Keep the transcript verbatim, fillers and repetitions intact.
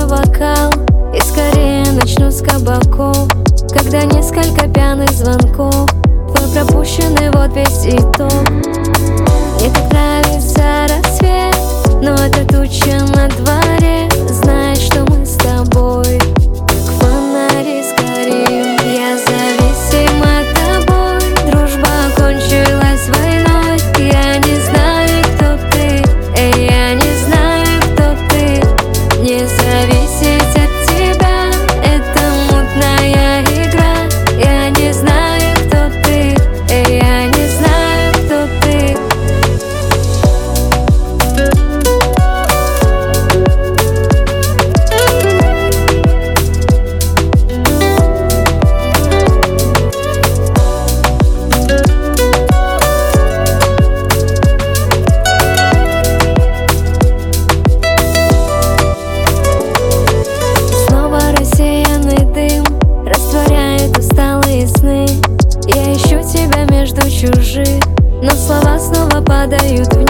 вокал, и скорее начну с кабаков. Когда несколько пьяных звонков, твой пропущенный вот весь итог. Мне так нравится рассвет, но это туча на дворе. Знаешь, что мы с тобой к фонари сгорим. Я зависима тобой, дружба кончилась войной. Я не знаю, кто ты, эй, я не знаю, кто ты. Не зависеть от тебя — это мутная игра. Я не знаю, кто ты, эй, я не знаю, кто ты. Снова рассеянный дым растворяет усталые сны. Я ищу тебя между чужих, но слова снова падают вниз.